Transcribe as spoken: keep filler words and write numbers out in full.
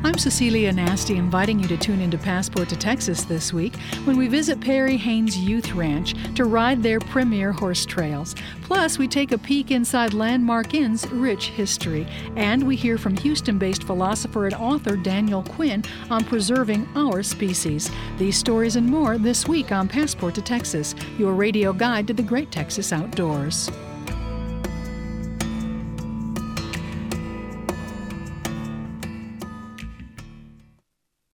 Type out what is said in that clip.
I'm Cecilia Nasty, inviting you to tune into Passport to Texas this week when we visit Perry Haynes Youth Ranch to ride their premier horse trails. Plus, we take a peek inside Landmark Inn's rich history, and we hear from Houston-based philosopher and author Daniel Quinn on preserving our species. These stories and more this week on Passport to Texas, your radio guide to the great Texas outdoors.